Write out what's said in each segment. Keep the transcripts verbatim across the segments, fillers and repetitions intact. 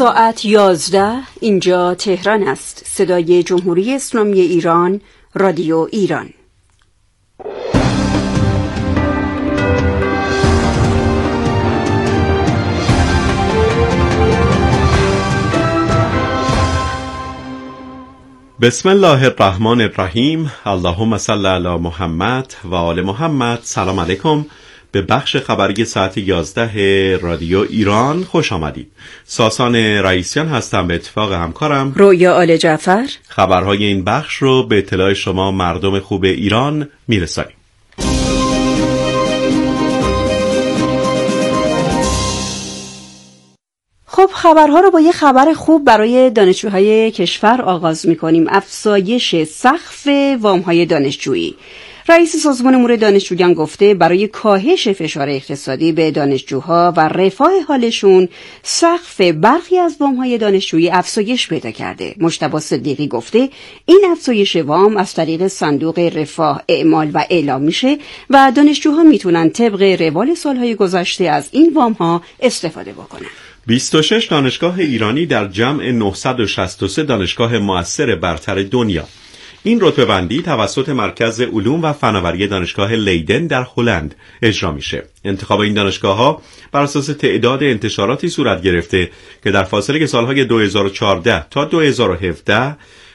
ساعت یازده، اینجا تهران است. صدای جمهوری اسلامی ایران، رادیو ایران. بسم الله الرحمن الرحیم. اللهم صل علی محمد و آل محمد. سلام علیکم. به بخش خبری ساعت یازده رادیو ایران خوش آمدید. ساسان رئیسیان هستم به اتفاق همکارم رویا آل جعفر. خبرهای این بخش رو به اطلاع شما مردم خوب ایران میرسانیم. خب خبرها رو با یه خبر خوب برای دانشجوهای کشور آغاز می‌کنیم. افزایش سقف وام‌های دانشجویی. رئیس سازمان امور دانشجویان گفته برای کاهش فشار اقتصادی به دانشجوها و رفاه حالشون سقف برخی از وام‌های دانشجویی افزایش پیدا کرده. مجتبی صدیقی گفته این افزایش وام از طریق صندوق رفاه اعمال و اعلام میشه و دانشجوها میتونن طبق روال سالهای گذشته از این وام‌ها استفاده بکنن. بیست و شش دانشگاه ایرانی در جمع نهصد و شصت و سه دانشگاه مؤثر برتر دنیا. این رتبه‌بندی توسط مرکز علوم و فناوری دانشگاه لیدن در هلند اجرا میشه. انتخاب این دانشگاه‌ها بر اساس تعداد انتشاراتی صورت گرفته که در فاصله سالهای دو هزار و چهارده تا دو هزار و هفده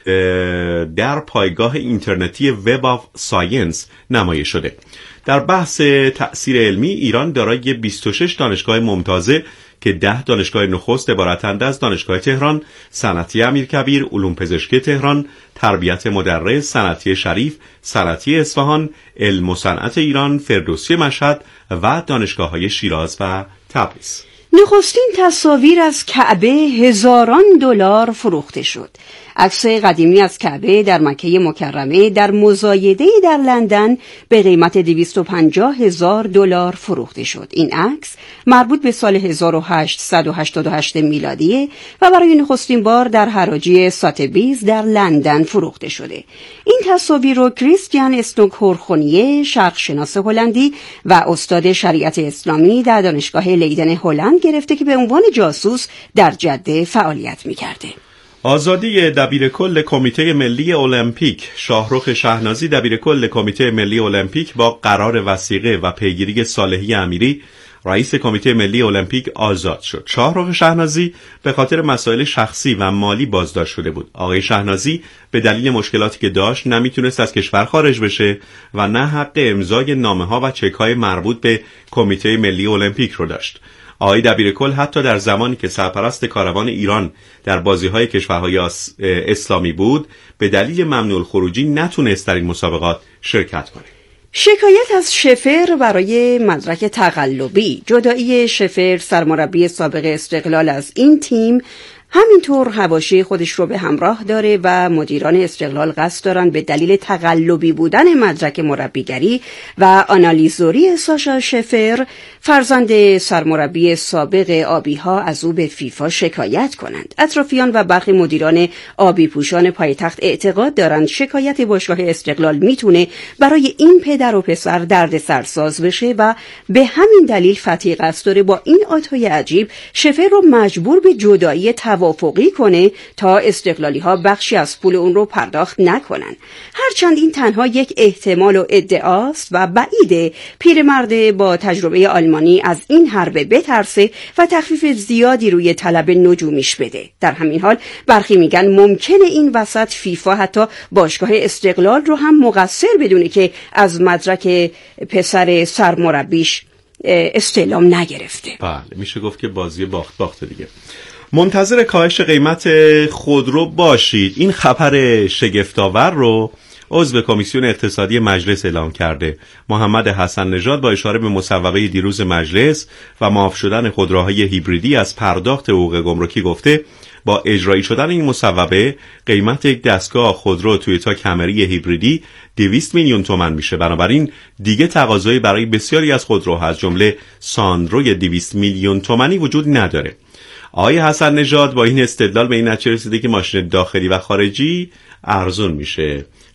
در پایگاه اینترنتی وب آف ساینس نمایش شده. در بحث تأثیر علمی ایران دارای بیست و شش دانشگاه ممتازه که ده دانشگاه نخست عبارتند از دانشگاه تهران، صنعتی امیرکبیر، علوم پزشکی تهران، تربیت مدرس، صنعتی شریف، صنعتی اصفهان، علم و صنعت ایران، فردوسی مشهد و دانشگاه‌های شیراز و تبریز. نخستین تصاویر از کعبه هزاران دلار فروخته شد. عکس قدیمی از کعبه در مکه مکرمه در مزایده‌ای در لندن به قیمت دویست و پنجاه هزار دلار فروخته شد. این عکس مربوط به سال هزار و هشتصد و هشتاد و هشت میلادی و برای نخستین بار در حراجی ساتبیز در لندن فروخته شده. این تصاویر رو کریستیان استوکهورخونیه، شرقشناس هلندی و استاد شریعت اسلامی در دانشگاه لیدن هلند گرفته که به عنوان جاسوس در جده فعالیت می‌کرده. آزادی دبیرکل کمیته ملی المپیک. شاهرخ شهنازی دبیرکل کمیته ملی المپیک با قرار وثیقه و پیگیری صالحی امیری رئیس کمیته ملی المپیک آزاد شد. شاهرخ شهنازی به خاطر مسائل شخصی و مالی بازداشت شده بود. آقای شهنازی به دلیل مشکلاتی که داشت نمیتونست از کشور خارج بشه و نه حق امضای نامه‌ها و چک‌های مربوط به کمیته ملی المپیک رو داشت. آقای دبیرکل حتی در زمانی که سرپرست کاروان ایران در بازی‌های کشورهای اسلامی بود به دلیل ممنوع الخروجی نتونست در این مسابقات شرکت کنه. شکایت از شفر برای مدرک تقلبی. جدایی شفر سرمربی سابق استقلال از این تیم همینطور حواشی خودش رو به همراه داره و مدیران استقلال قصد دارن به دلیل تقلبی بودن مدرک مربیگری و آنالیزوری ساشا شفر فرزند سرمربی سابق آبی‌ها از او به فیفا شکایت کنند. اطرافیان و برخی مدیران آبی پوشان پایتخت اعتقاد دارند شکایت باشگاه استقلال میتونه برای این پدر و پسر درد سرساز بشه و به همین دلیل فتحی قصد داره با این آتای عجیب شفر رو مجبور به جدایی توافقی کنه تا استقلالی ها بخشی از پول اون رو پرداخت نکنن. هرچند این تنها یک احتمال و ادعاست و بعیده پیرمرد با تجربه آلمانی از این حربه بترسه و تخفیف زیادی روی طلب نجومیش بده. در همین حال برخی میگن ممکنه این وسط فیفا حتی باشگاه استقلال رو هم مقصر بدونه که از مدرک پسر سرمربیش استعلام نگرفته. بله، میشه گفت که بازی باخت باخته دیگه. منتظر کاهش قیمت خودرو باشید. این خبر شگفت‌آور رو عضو کمیسیون اقتصادی مجلس اعلام کرده. محمد حسن نژاد با اشاره به مصوبه دیروز مجلس و معاف شدن خودروهای هیبریدی از پرداخت حقوق گمرکی گفته با اجرایی شدن این مصوبه قیمت یک دستگاه خودرو تویوتا کمری هیبریدی دویست میلیون تومان میشه. بنابراین دیگه تقاضایی برای بسیاری از خودروها از جمله ساندروی دویست میلیون تومانی وجود نداره. آقای حسن نژاد با این استدلال به این نتیجه رسیده که ماشین داخلی و خارجی ارزون میشه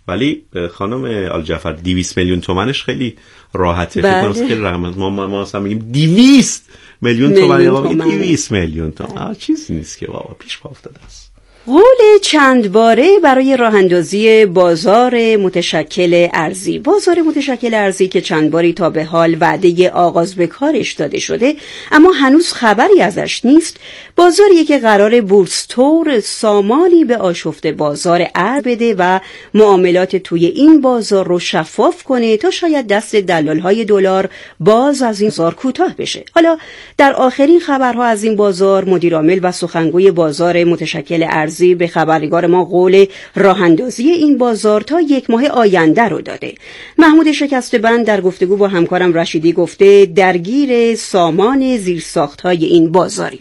ولی خانم آلجعفر دویست میلیون تومنش خیلی راحته. بله. فکر کنم خیلی رقم ما ما ما اصلا میگیم دویست میلیون تومان یا دویست میلیون تومان چیزی نیست که بابا پیش پا افتاده است. قول چند باره برای راه اندازی بازار متشکل ارزی. بازار متشکل ارزی که چند باری تا به حال وعده آغاز به کارش داده شده اما هنوز خبری ازش نیست، بازاریه که قرار بورس‌تور سامانی به آشفته بازار ارز بده و معاملات توی این بازار رو شفاف کنه تا شاید دست دلال‌های دلار باز از این بازار کوتاه بشه. حالا در آخرین خبرها از این بازار، مدیرعامل و سخنگوی بازار متشکل ارزی به خبرنگار ما قول راه اندازی این بازار تا یک ماه آینده رو داده. محمود شکسته‌بند در گفتگو با همکارم رشیدی گفته درگیر سامان زیرساخت‌های این بازاری.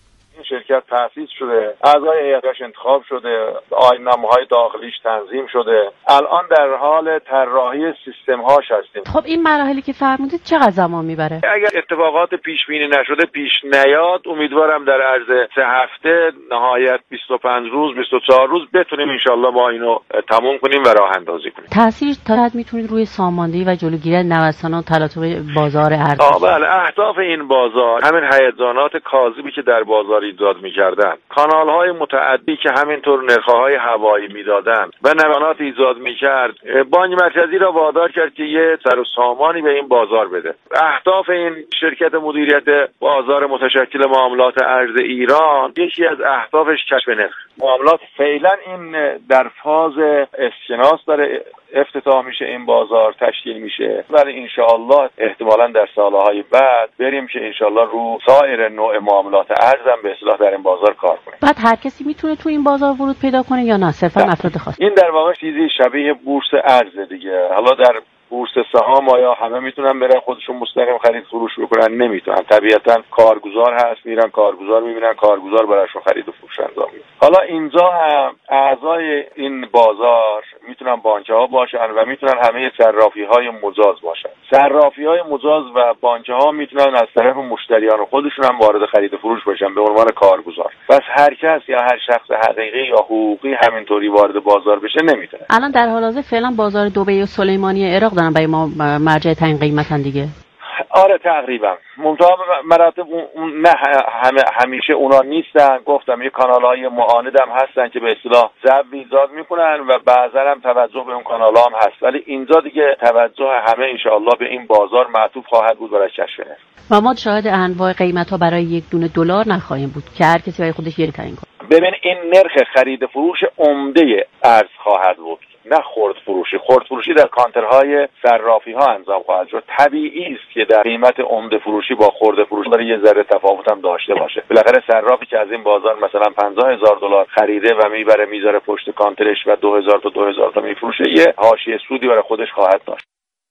شرکت تأسیس شده، اعضای هیئتش انتخاب شده، آیین‌نامه‌های داخلیش تنظیم شده، الان در حال طراحی سیستم‌هاش هستیم. خب این مراحلی که فرمودید چقدر زمان میبره؟ اگر اتفاقات پیش بینی نشده پیش نیاد، امیدوارم در عرض سه هفته نهایت بیست و پنج روز بیست و چهار روز بتونیم انشالله با اینو تموم کنیم و راه اندازی کنیم. تاثیر تا میتونید روی ساماندهی و جلوگیری از نوسان و تلاطم بازار ارز؟ آه بله، اهداف این بازار همین هیجانات کاذبی که در بازار ایجاد می‌کردن، کانال‌های متعدی که همینطور نرخ‌های هوایی میدادن و نوسانات ایجاد می‌کرد، بانک مرکزی را وادار کرد که یه سر و سامانی به این بازار بده. اهداف این شرکت مدیریت بازار متشکل معاملات ارز ایران، یکی از اهدافش کشف نرخ معاملات. فعلا این در فاز اسکناس داره افتتاح میشه، این بازار تشکیل میشه، ولی انشاءالله احتمالاً در سالهای بعد بریم که انشاءالله رو سایر نوع معاملات ارز هم به اصطلاح در این بازار کار کنیم. بعد هر کسی میتونه تو این بازار ورود پیدا کنه یا نه صرفا افراد خاص؟ این در واقع چیزی شبیه بورس ارز دیگه. حالا در بورس سهام آیا همه میتونن برن خودشون مستقیم خرید فروش بکنن؟ نمیتونن. طبیعتا کارگزار هست، میرن کارگزار میبینن، کارگزار براشون خرید و فروش انجام میده. حالا اینجا هم اعضای این بازار میتونن بانک‌ها باشن و میتونن همه صرافی‌های مجاز باشن. صرافی‌های مجاز و بانک‌ها میتونن از طرف مشتریان خودشون هم وارد خرید و فروش بشن به عنوان کارگزار. پس هر کس یا هر شخص حقیقی یا حقوقی همینطوری وارد بازار بشه نمیتونه. الان در حال حاضر فعلا بازار دبی و سلیمانی عراق دارن برای ما مرجع تعیین قیمتن دیگه. آره تقریبا منتها مراتب اون نه همه همیشه اونا نیستن. گفتم یه کانال‌های معاند هم هستن که به اصطلاح ضرب ایجاد میکنن و بعضا هم توجه به اون کانال‌ها هم هست، ولی اینجا دیگه توجه همه انشاءالله به این بازار معطوف خواهد بود برای کشف نرخ. و ما شاهد انواع قیمت‌ها برای یک دونه دلار نخواهیم بود که هر کسی برای خودش یه تعیین کنه. ببین این نرخ خرید فروش عمده ارز خواهد بود، نه خرد فروشی. خرد فروشی در کانترهای صرافی ها انجام خواهد شد. طبیعی است که در قیمت عمده فروشی با خرد فروشی داره یه ذره تفاوت هم داشته باشه. بالاخره صرافی که از این بازار مثلا پنجاه هزار دلار خریده و میبره میذاره پشت کانترش و دو هزار تا دو هزار تا میفروشه، یه حاشیه سودی برای خودش خواهد داشت.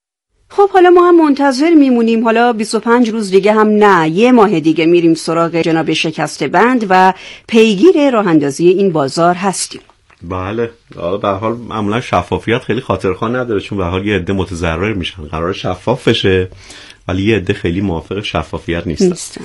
خب حالا ما هم منتظر میمونیم. حالا بیست و پنج روز دیگه هم نه، یه ماه دیگه میریم سراغ جناب شکسته‌بند و پیگیر راه اندازی این بازار هستیم. بله، به هر حال معمولا شفافیت خیلی خاطرخواه نداره، چون به هر حال یه عده متضرر میشن. قرار شفاف بشه ولی یه عده خیلی موافق شفافیت نیستن. نیستن.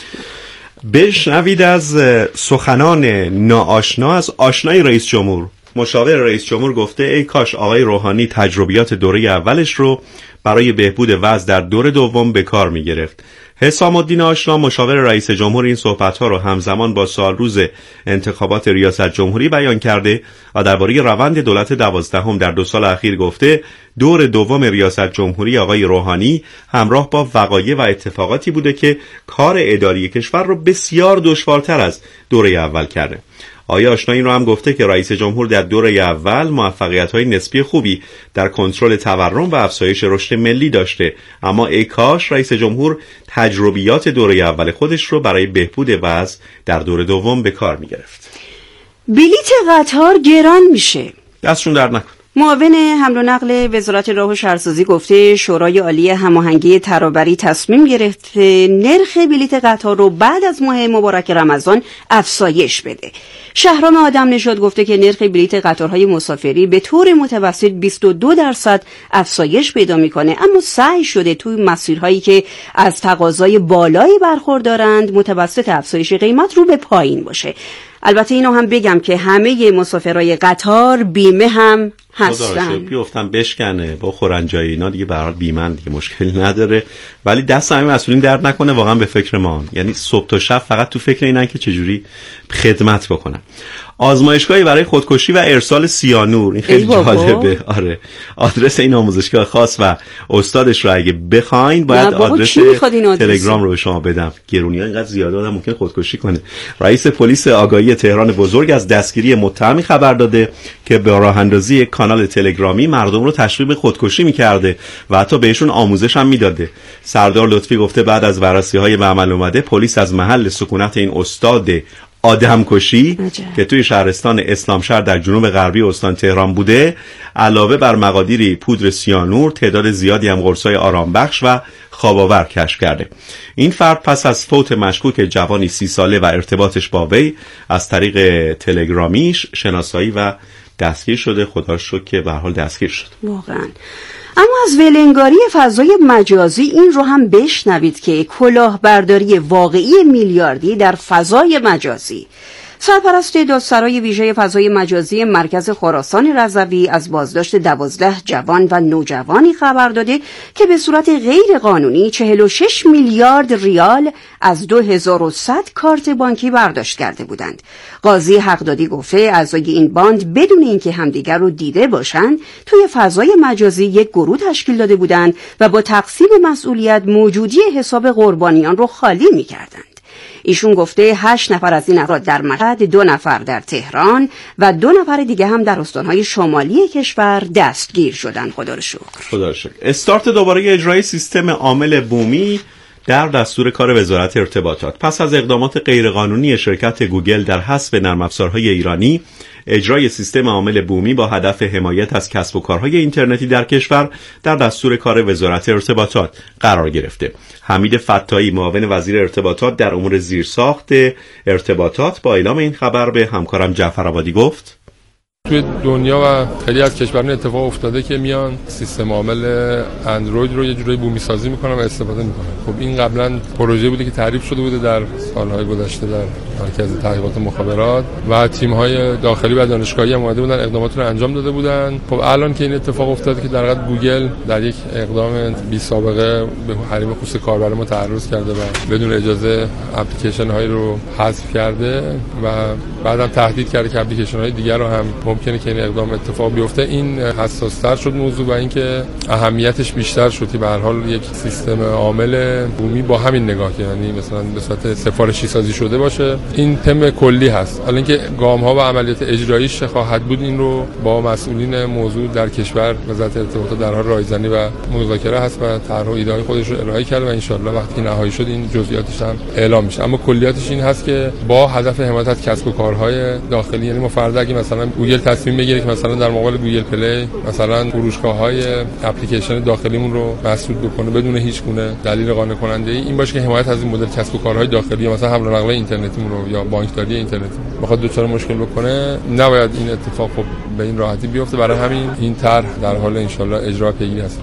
بشنوید از سخنان ناآشنا از آشنای رئیس جمهور. مشاور رئیس جمهور گفته ای کاش آقای روحانی تجربیات دوره اولش رو برای بهبود وضع در دور دوم به کار می‌گرفت. حسام الدین آشنا مشاور رئیس جمهور این صحبت‌ها رو همزمان با سال روز انتخابات ریاست جمهوری بیان کرده و درباره روند دولت دوازدهم در دو سال اخیر گفته دور دوم ریاست جمهوری آقای روحانی همراه با وقایع و اتفاقاتی بوده که کار اداری کشور رو بسیار دشوارتر از دوره اول کرده. آقای آشنا این رو هم گفته که رئیس جمهور در دوره اول موفقیت‌های نسبی خوبی در کنترل تورم و افزایش رشد ملی داشته، اما ای کاش رئیس جمهور تجربیات دوره اول خودش رو برای بهبود وضع در دوره دوم به کار می‌گرفت. بلیت قطار گران میشه. دستشون درد نکن. معاون حمل و نقل وزارت راه و شهرسازی گفته شورای عالی هماهنگی ترابری تصمیم گرفته نرخ بلیت قطار رو بعد از ماه مبارک رمضان افزایش بده. شهرام آدم نژاد گفته که نرخ بلیت قطارهای مسافری به طور متوسط بیست و دو درصد افزایش پیدا میکنه، اما سعی شده توی مسیرهایی که از تقاضای بالایی برخوردارند متوسط افزایش قیمت رو به پایین باشه. البته اینو هم بگم که همه مسافرای قطار بیمه هم هستن. بیفتن بشکنه بخورن جای اینا دیگه به هر حال بیمه دیگه مشکلی نداره، ولی دست همه مسئولین درد نکنه واقعا به فکر ما، یعنی صبح تا شب فقط تو فکر اینن که چجوری خدمت بکنن. آزمایشگاهی برای خودکشی و ارسال سیانور، این خیلی جالبه. آره آدرس این آموزشگاه خاص و استادش رو اگه بخواین باید آدرس تلگرام رو به شما بدم. گرونی‌ها اینقدر زیاده آدم ممکن خودکشی کنه. رئیس پلیس آگاهی تهران بزرگ از دستگیری متهمی خبر داده که به راه اندازی کانال تلگرامی مردم رو تشویق به خودکشی می‌کرده و حتی بهشون آموزش هم میداده. سردار لطفی گفته بعد از بررسی‌های به عمل اومده پلیس از محل سکونت این استاد آدمکشی که توی شهرستان اسلامشهر در جنوب غربی استان تهران بوده، علاوه بر مقادیری پودر سیانور تعداد زیادی هم قرصای آرامبخش و خواب‌آور کشف کرده. این فرد پس از فوت مشکوک جوانی سی ساله و ارتباطش با وی از طریق تلگرامیش شناسایی و دستگیر شده. خدا رو شکر که به هر حال دستگیر شد. واقعا. اما از ولنگاری فضای مجازی این رو هم بشنوید که کلاهبرداری واقعی میلیاردی در فضای مجازی. سرپرست دادسرای ویژه فضای مجازی مرکز خراسان رضوی از بازداشت دوازده جوان و نوجوانی خبر داده که به صورت غیر قانونی چهل و شش میلیارد ریال از دو هزار و صد کارت بانکی برداشت کرده بودند. قاضی حقدادی گفته اعضای این باند بدون اینکه همدیگر رو دیده باشند توی فضای مجازی یک گروه تشکیل داده بودند و با تقسیم مسئولیت موجودی حساب قربانیان رو خالی می‌کردند. ایشون گفته هشت نفر از این افراد در مشهد، دو نفر در تهران و دو نفر دیگه هم در استانهای شمالی کشور دستگیر شدن. خدا رو شکر. خدا رو شکر. استارت دوباره اجرای سیستم عامل بومی در دستور کار وزارت ارتباطات. پس از اقدامات غیرقانونی شرکت گوگل در حذف نرم افزارهای ایرانی، اجرای سیستم عامل بومی با هدف حمایت از کسب و کارهای اینترنتی در کشور در دستور کار وزارت ارتباطات قرار گرفته. حمید فتاحی معاون وزیر ارتباطات در امور زیرساخت ارتباطات با اعلام این خبر به همکارم جعفر آبادی گفت: توی دنیا و خیلی از کشورها اتفاق افتاده که میان سیستم عامل اندروید رو یه جوری بومی سازی میکنن و استفاده میکنن. خب این قبلا پروژه بوده که تعریف شده بوده در سالهای گذشته در مرکز تحقیقات مخابرات و تیم‌های داخلی و دانشگاهی هم اومده بودن اقدامات رو انجام داده بودن. خب الان که این اتفاق افتاده که در واقع گوگل در یک اقدام بی سابقه به حریم خصوصی کاربر ما تعرض کرده و بدون اجازه اپلیکیشن هایی رو حذف کرده و بعدم تهدید کرده که اپلیکیشن های دیگر رو هم ممکنه که این اقدام اتفاق بیفته، این حساس‌تر شد موضوع و اینکه اهمیتش بیشتر شد که به هر حال یک سیستم عامل بومی با همین نگاه که یعنی مثلا به صورت سفارشی سازی شده باشه، این تم کلی هست. حالا اینکه گام‌ها و عملیات اجراییش خواهد بود این رو با مسئولین موضوع در کشور وزارت ارتباطات در حال رایزنی و مذاکره هست و طرح و ایده خودش رو ارائه کرده و ان شاءالله وقتی نهایی شد این جزئیاتش هم اعلام میشه. اما کلیاتش این هست که با هدف حمایت از کسب و کارهای داخلی، یعنی ما فرض اگه مثلا گوگل تصمیم بگیره که مثلا در مقابل گوگل پلی مثلا فروشگاه‌های اپلیکیشن داخلیمون رو مسدود بکنه بدون هیچ گونه دلیل قانع کننده ای، این باشه که حمایت از این مدل کسب و کارهای داخلی مثلا حمل و نقل اینترنتیمون رو یا بانکداری اینترنتی بخواد دچار مشکل بکنه، نباید این اتفاق خب به این راحتی بیفته. برای همین این طرح در حال ان شاءالله اجرا پیگیری است.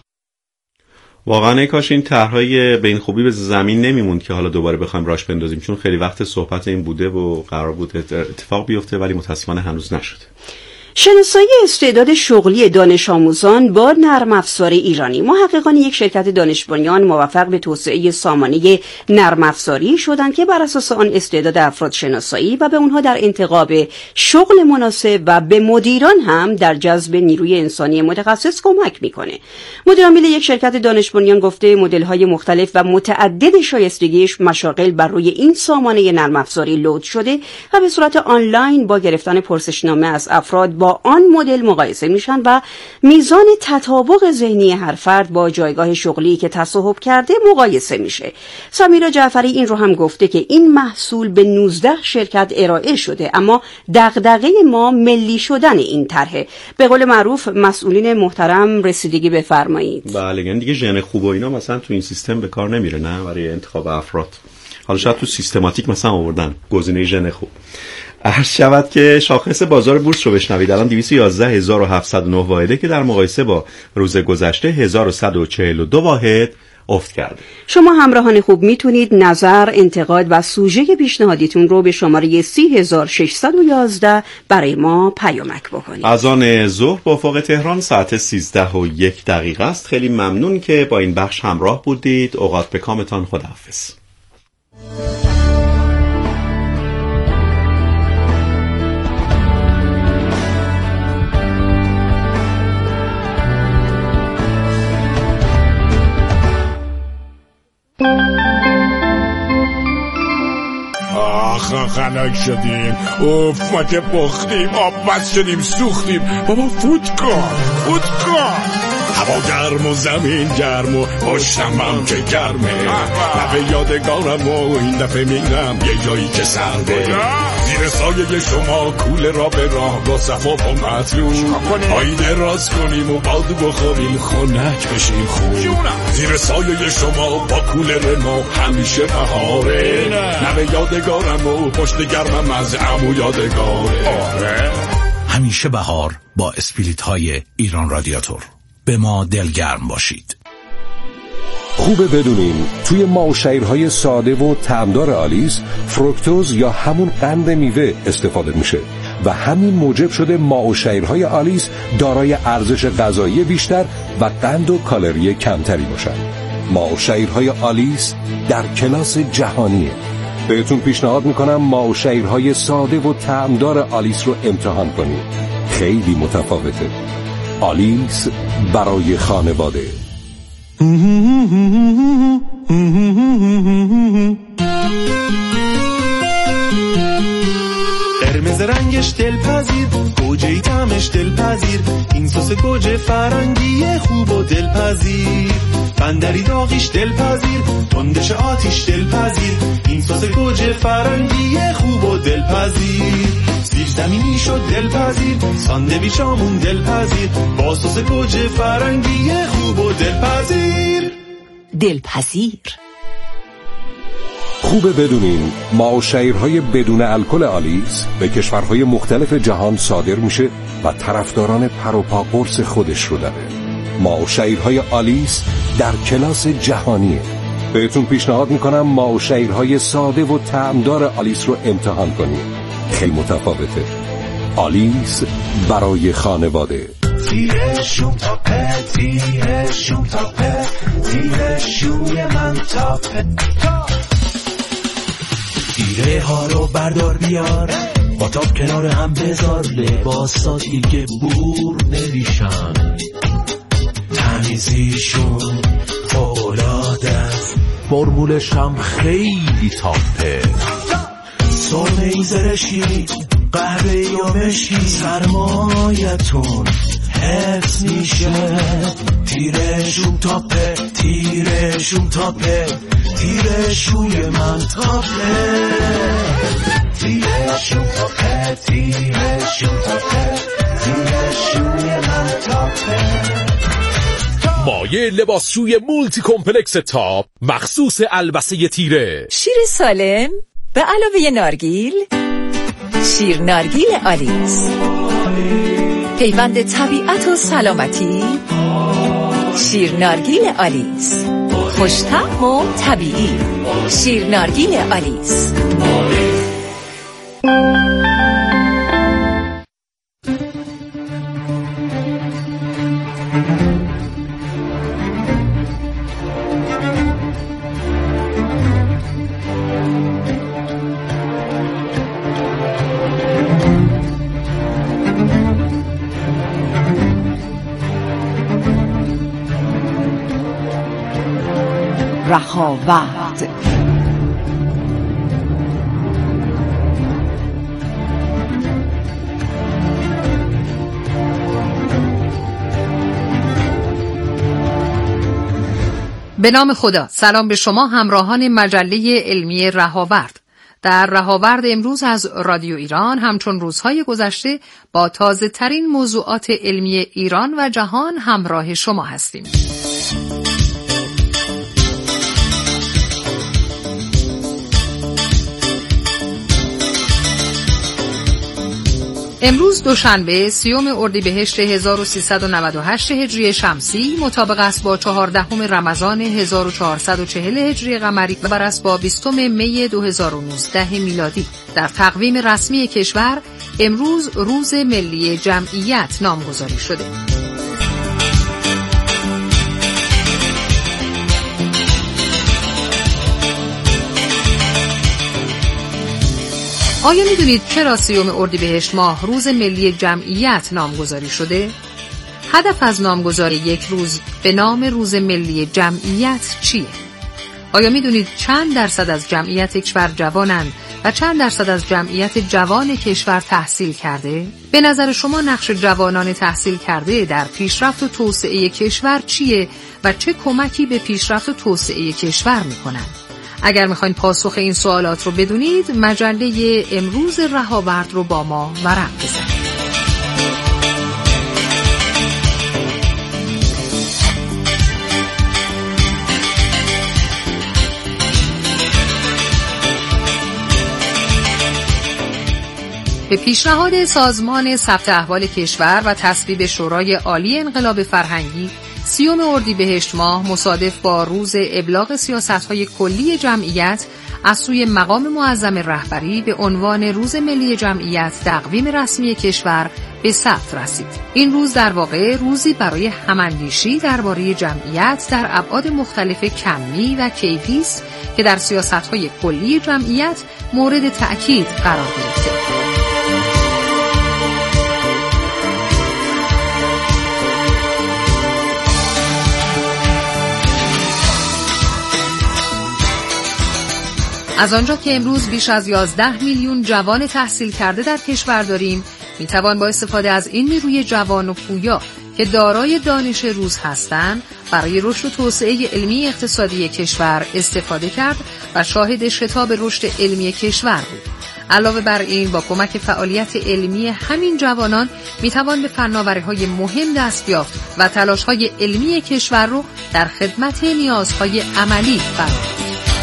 واقعا ای کاش این طرحهای به این خوبی به زمین نمیموند که حالا دوباره بخوایم راش بندازیم، چون خیلی وقت صحبت این بوده و قرار بود اتفاق بیفته ولی متاسفانه هنوز نشده. شناسایی استعداد شغلی دانش آموزان با نرم افزار ایرانی. محققان یک شرکت دانش بنیان موفق به توسعه سامانه نرم افزاری شدند که بر اساس آن استعداد افراد شناسایی و به اونها در انتخاب شغل مناسب و به مدیران هم در جذب نیروی انسانی متخصص کمک میکنه. مدیر عامل یک شرکت دانش بنیان گفته مدل‌های مختلف و متعدد شایستگیش مشاغل بر روی این سامانه نرم افزاری لود شده و به صورت آنلاین با گرفتن پرسشنامه از افراد با آن مدل مقایسه میشن و میزان تطابق ذهنی هر فرد با جایگاه شغلی که تصاحب کرده مقایسه میشه. سمیرا جعفری این رو هم گفته که این محصول به نوزده شرکت ارائه شده، اما دغدغه ما ملی شدن این طرحه. به قول معروف مسئولین محترم رسیدگی بفرمایید. بله، یعنی دیگه ژن خوب و اینا مثلا تو این سیستم به کار نمیره، نه برای انتخاب افراد. حالا شاید تو سیستماتیک مثلا آوردن گزینه ژن خوب. عرض شود که شاخص بازار بورس رو بشنوید. الان دویست و یازده هزار و هفتصد و نه واحده که در مقایسه با روز گذشته هزار و صد و چهل و دو واحد افت کرده. شما همراهان خوب میتونید نظر، انتقاد و سوژه پیشنهادیتون رو به شماره سی هزار و ششصد و یازده برای ما پیامک بکنید. از آن ظهر با افق تهران ساعت سیزده و یک دقیقه است. خیلی ممنون که با این بخش همراه بودید. اوقات به کامتان. خداحافظ. آخ خنک شدیم، اوف ما که بختیم، آب بس شدیم، سوختیم. بابا فوت کن فوت کن. هوا گرم و زمین گرم و پشتم هم که گرمه. لبه یادگارم و این دفعه میرم یه جایی که سرده. زیر سایه شما کوله را به راه با صفا با مطلوب پایی دراز کنیم و بادو بخوریم خنک بشیم خوب. زیر سایه شما با کوله ما همیشه بهاره. لبه یادگارم و پشت گرمم از عمو یادگاره. همیشه بهار با اسپریت های ایران رادیاتور. به ما دلگرم باشید. خوبه بدونین توی ماوشیرهای ساده و طعمدار آلیس فروکتوز یا همون قند میوه استفاده میشه و همین موجب شده ماوشیرهای آلیس دارای ارزش غذایی بیشتر و قند و کالری کمتری باشن. ماوشیرهای آلیس در کلاس جهانیه. بهتون پیشنهاد میکنم ماوشیرهای ساده و طعمدار آلیس رو امتحان کنید. خیلی متفاوته. آلیس برای خانواده. قرمز رنگش دلپذیر، گوجه‌ای طعمش دلپذیر، این سس گوجه فرنگی خوب و دلپذیر. بندری داغیش دلپذیر، تندش آتیش دلپذیر، این سس گوجه فرنگی خوب و دلپذیر. سیر زمینی شد دلپذیر، ساندویچامون دلپذیر، با سس گوجه فرنگی خوب و دلپذیر. دلپذیر. خوبه بدونین ماوشیرهای بدون الکل آلیس به کشورهای مختلف جهان صادر میشه و طرفداران پر و پا قرص خودش رو داره. ماوشیرهای آلیس در کلاس جهانیه. بهتون پیشنهاد میکنم ماوشیرهای ساده و طعمدار آلیس رو امتحان کنید. خیلی متفاوته. آلیس برای خانواده. تیرشون تاپه، تیرشون تاپه، تیرشوی من تاپه. تیره ها رو بردار بیار، با تاپ کنار هم بذار، لباساتی که بور نمیشن، تمیزیشون فوق‌العاده است، فرمولش هم خیلی تاپه. سرمه‌ای زرشی، قهوه‌ای یا مشکی، سرمایتون حفظ میشه. تیرشون تاپه، تیرشون تاپه، تیرشوی من تاپه. تیرشون تاپه، تیرشون تاپه، تیرشوی من تاپه. مایه لباسشوی مولتی کمپلکس تاپ مخصوص البسه تیره. شیر سالم به علاوه نارگیل، شیر نارگیل آلیس، پیوند طبیعت و سلامتی. شیر نارگیل آلیس، خوش‌طعم و طبیعی. شیر نارگیل آلیس. رهاورد. به نام خدا. سلام به شما همراهان مجله علمی رهاورد. در رهاورد امروز از رادیو ایران همچون روزهای گذشته با تازه ترین موضوعات علمی ایران و جهان همراه شما هستیم. امروز دوشنبه سیوم اردیبهشت هزار و سیصد و نود و هشت هجری شمسی مطابق است با چهاردهم رمضان هزار و چهارصد و چهل هجری قمری و برابر است با بیستم می دو هزار و نوزده میلادی. در تقویم رسمی کشور امروز روز ملی جمعیت نامگذاری شده. آیا میدونید چرا سیوم اردیبهشت ماه روز ملی جمعیت نامگذاری شده؟ هدف از نامگذاری یک روز به نام روز ملی جمعیت چیه؟ آیا میدونید چند درصد از جمعیت کشور جوانند و چند درصد از جمعیت جوان کشور تحصیل کرده؟ به نظر شما نقش جوانان تحصیل کرده در پیشرفت و توسعه کشور چیه و چه کمکی به پیشرفت و توسعه کشور میکنند؟ اگر میخواین پاسخ این سوالات رو بدونید، مجله امروز رهاورد رو با ما ورق بزنید. به پیشنهاد سازمان ثبت احوال کشور و تصویب شورای عالی انقلاب فرهنگی، سیوم اردیبهشت ماه مصادف با روز ابلاغ سیاست‌های کلی جمعیت از سوی مقام معظم رهبری به عنوان روز ملی جمعیت تقویم رسمی کشور به ثبت رسید. این روز در واقع روزی برای هماندیشی درباره جمعیت در ابعاد مختلف کمی و کیفی است که در سیاست‌های کلی جمعیت مورد تأکید قرار گرفته. از آنجا که امروز بیش از یازده میلیون جوان تحصیل کرده در کشور داریم، میتوان با استفاده از این نیروی جوان و پویا که دارای دانش روز هستند برای رشد و توسعه علمی اقتصادی کشور استفاده کرد و شاهد شتاب رشد علمی کشور بود. علاوه بر این، با کمک فعالیت علمی همین جوانان میتوان به فناوری‌های مهم دست یافت و تلاش‌های علمی کشور رو در خدمت نیازهای عملی قرار داد.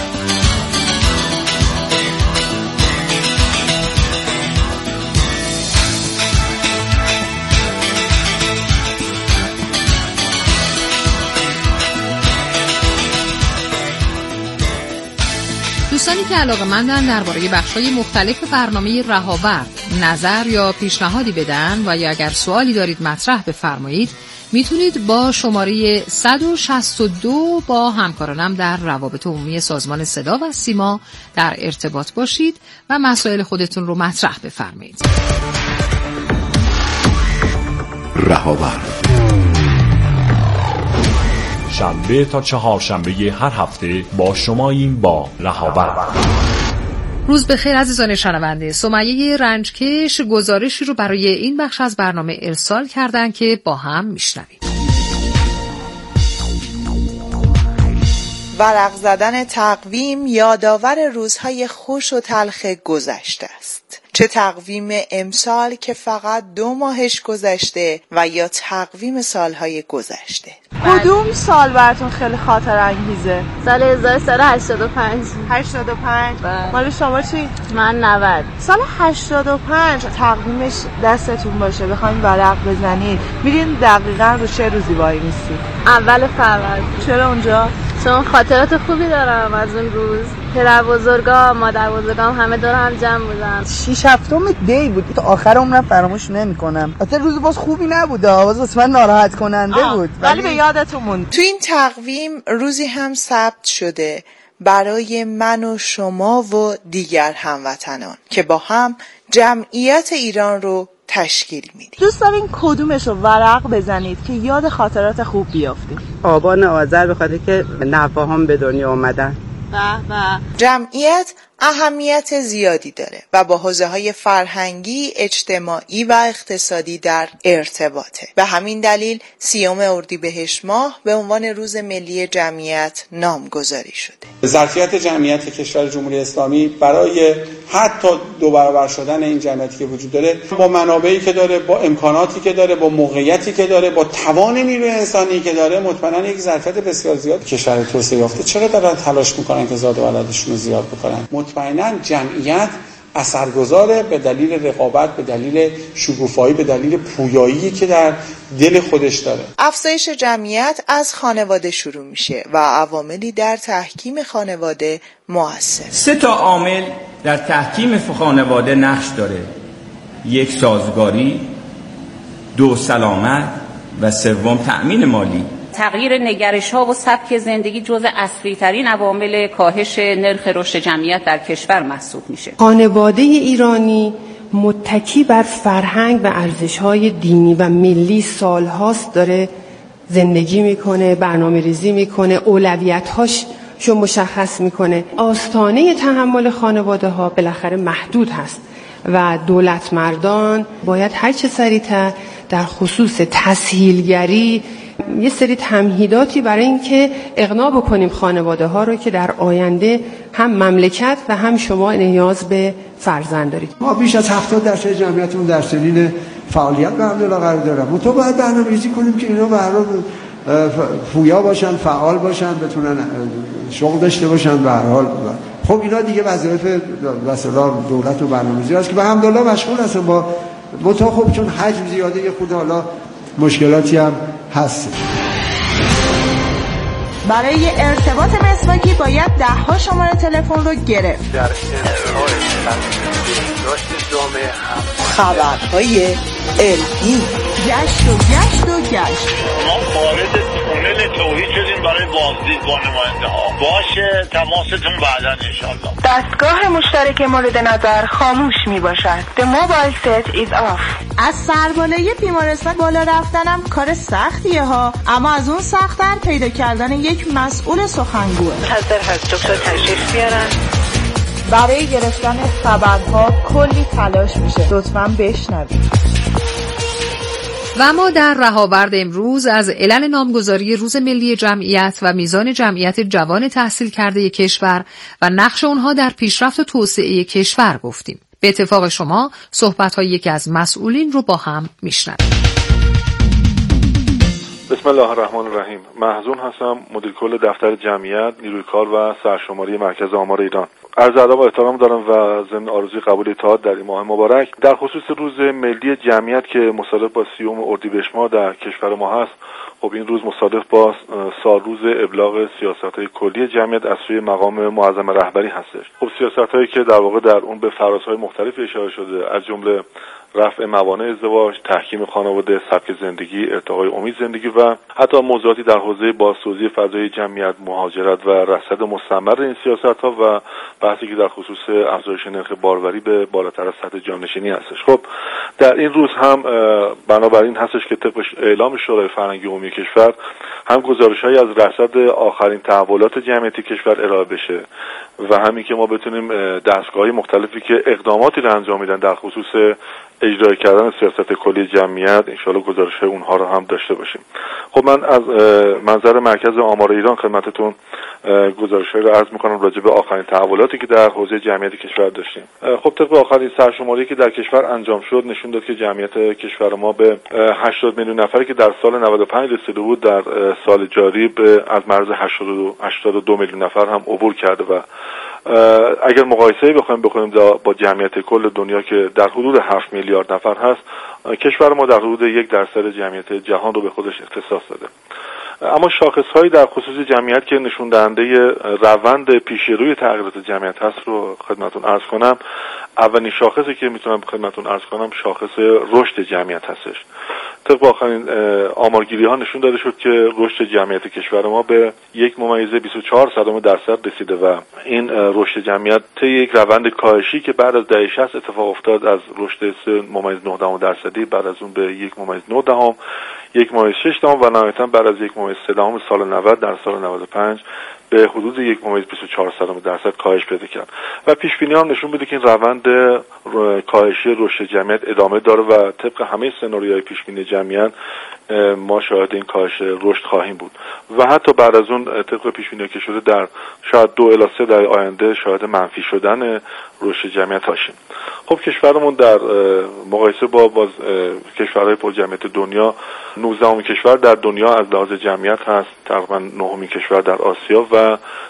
دوستانی که علاقه‌مندن درباره بخش‌های مختلف برنامه رهاورد نظر یا پیشنهادی بدن و یا اگر سوالی دارید مطرح بفرمایید، میتونید با شماره صد و شصت و دو با همکارانم در روابط عمومی سازمان صدا و سیما در ارتباط باشید و مسائل خودتون رو مطرح بفرمایید. رهاورد شنبه تا چهارشنبه هر هفته با شماییم با رهاورد. روز بخیر عزیزان شنونده. سمیه رنجکش گزارشی رو برای این بخش از برنامه ارسال کردن که با هم میشنویم. ورق زدن تقویم یادآور روزهای خوش و تلخ گذشته است. چه تقویم امسال که فقط دو ماهش گذشته و یا تقویم سالهای گذشته. کدوم سال براتون خیلی خاطر انگیزه؟ سال هزار و سیصد و هشتاد و پنج. هشتاد و پنج؟ بله. مال شما چی؟ من نود. سال هشتاد و پنج تقویمش دستتون باشه بخواین ورق بزنید، میرین دقیقاً رو چه روزی وای میسید؟ اول فروردین. چرا اونجا؟ چون خاطرات خوبی دارم از اون روز. پدر بزرگا، مادر بزرگام همه دور هم جمع بودن. شش هفتم دی بود تا آخر عمرم فراموش نمی‌کنم. البته روز باز خوبی نبود، باز اصلا ناراحت کننده بود، ولی به یادتون موند. تو این تقویم روزی هم ثبت شده برای من و شما و دیگر هموطنان که با هم جمعیت ایران رو تشکیل میدیم. دوست دارین کدومش رو ورق بزنید که یاد خاطرات خوب بیافتید؟ آبان آذر، به خاطر که نوه‌هام به دنیا اومدن. به به. جمعیت اهمیت زیادی داره و با حوزه‌های فرهنگی، اجتماعی و اقتصادی در ارتباطه. به همین دلیل سیوم اردیبهشت ماه به عنوان روز ملی جمعیت نامگذاری شده. ظرفیت جمعیت کشور جمهوری اسلامی برای حتی دو برابر شدن این جمعیتی که وجود داره، با منابعی که داره، با امکاناتی که داره، با موقعیتی که داره، با توان نیروی انسانی که داره، مطمئنا یک ظرفیت بسیار زیاد کشور توسعه یافته. چرا دارن تلاش میکنن که زاد و ولدشون رو زیاد بکنن؟ مطمئنا جمعیت اثرگذاره به دلیل رقابت، به دلیل شکوفایی، به دلیل پویایی که در دل خودش داره. افزایش جمعیت از خانواده شروع میشه و عواملی در تحکیم خانواده مؤثر. سه تا عامل در تحکیم خانواده نقش داره: یک، سازگاری، دو، سلامت و سوم، تأمین مالی. تغییر نگرش‌ها و سبک زندگی جزء اصلی ترین عوامل کاهش نرخ رشد جمعیت در کشور محسوب میشه. خانواده ایرانی متکی بر فرهنگ و ارزش‌های دینی و ملی سالهاست داره زندگی میکنه، برنامه ریزی میکنه، اولویت‌هاش شو مشخص میکنه. آستانه تحمل خانواده ها بالاخره محدود هست و دولت مردان باید هر چه سریعتر در خصوص تسهیلگری یه سری تمهیداتی برای اینکه اقناع بکنیم خانواده ها رو که در آینده هم مملکت و هم شما نیاز به فرزند دارید. ما بیش از هفتاد درصد جمعیتمون در سنین فعالیت به الحمدلله قرار دارن. تو باید برنامه‌ریزی کنیم که اینا به هر حال پویا باشن، فعال باشن، بتونن شغل داشته باشن. به هر حال خب اینا دیگه وظایف مثلا دولت و برنامه‌ریزی است که به الحمدلله مشغول هستن با متا. خب چون حجم زیاده یه خود حالا مشکلاتی هم هست. برای ارتباط مسواکی باید ده ها شماره تلفن رو گرفت. در ارتباط داشت جامعه هم خبرهای علمی گشت و گشت و گشت. ما وارد تونل توحید شدیم برای بازدید با نماینده ها. باشه تماستون بعداً انشالله. دستگاه مشترک مورد نظر خاموش می باشد. The mobile set is off. از سربالای بیمارستان بالا رفتنم کار سختیه ها، اما از اون سخت‌تر پیدا کردن یک مسئول سخنگوه. حاضر هست دکتر تشریف بیارن. برای گرفتن خبرها کلی تلاش میشه. لطفاً بشنوید. و ما در رهاورد امروز از علل نامگذاری روز ملی جمعیت و میزان جمعیت جوان تحصیل کرده کشور و نقش اونها در پیشرفت و توسعه کشور گفتیم. به اتفاق شما صحبت‌های یکی از مسئولین رو با هم میشنویم. بسم الله الرحمن الرحیم. محزون هستم، مدیر کل دفتر جمعیت، نیروی کار و سرشماری مرکز آمار ایران. عرض ادب و احترام دارم و ضمن آرزوی قبول اطاعت در این ماه مبارک در خصوص روز ملی جمعیت که مصادف با سیوم اردیبهشت ماه در کشور ما هست. خب این روز مصادف با سال روز ابلاغ سیاست‌های کلی جمعیت از سوی مقام معظم رهبری هستش. خب سیاست‌هایی که در واقع در اون به فرازهای مختلفی اشاره شده، از جمله رفع موانع ازدواج، تحکیم خانواده، سبک زندگی، ارتقای امید زندگی و حتی موضوعاتی در حوزه بازسازی فضای جمعیت، مهاجرت و رصد مستمر این سیاست‌ها و بحثی که در خصوص افزایش نرخ باروری به بالاتر از سطح جانشینی هستش. خب در این روز هم بنابراین هستش که طبق اعلام شورای فرهنگی عمومی کشور هم گزارش‌هایی از رصد آخرین تحولات جمعیتی کشور ارائه بشه و همین که ما بتونیم دستگاه‌های مختلفی که اقداماتی رو انجام میدن در خصوص اجرای کردن سیاست کلی جمعیت انشالله گزارش‌های اونها رو هم داشته باشیم. خب من از منظر مرکز آمار ایران خدمتتون گزارش‌هایی رو عرض می‌کنم راجع به آخرین تحولاتی که در حوزه جمعیت کشور داشتیم. خب طبق آخرین سرشماری که در کشور انجام شد نشون داد که جمعیت کشور ما به هشتاد میلیون نفری که در سال نود و پنج رسیده بود در سال جاری به از مرز هشتاد و دو میلیون نفر هم عبور کرده و اگر مقایسه‌ای بخوایم بکنیم با جمعیت کل دنیا که در حدود هفت میلیارد نفر هست، کشور ما در حدود یک درصد جمعیت جهان رو به خودش اختصاص داده. اما شاخص‌هایی در خصوص جمعیت که نشون دهنده روند پیشروی تغییرات جمعیت هست رو خدمتتون عرض کنم. اولین شاخصی که میتونم خدمتتون عرض کنم شاخص رشد جمعیت هستش. طبق آخرین آمارگیری ها نشون داده شد که رشد جمعیت کشور ما به یک ممیز بیست و چهار صدم درصد رسیده و این رشد جمعیت طی یک روند کاهشی که بعد از دهه شصت اتفاق افتاد از رشد سه ممیز نه دهم درصدی بعد از اون به یک ممیز نه دهم، یک ممیز شش دهم و نهایتاً بعد از یک ممیز سه دهم سال نود در سال نود و پنج به حدود یک ممیز بیست و چهار صدم درصد کاهش پیدا کرد و پیش بینی هم نشون میده که این روند کاهشی رشد جمعیت ادامه داره و طبق همه سناریوهای پیش بینی جمعیت ما شاهد این کاهش رشد خواهیم بود و حتی بعد از اون طبق پیش بینی که شده در شاید دو الی سه دهه آینده شاهد منفی شدن رشد جمعیت هاشیم. خب کشورمون در مقایسه با باز کشورهای پرجمعیت دنیا نوزدهمین کشور در دنیا از لحاظ جمعیت هست، تقریبا نهمین کشور در آسیا و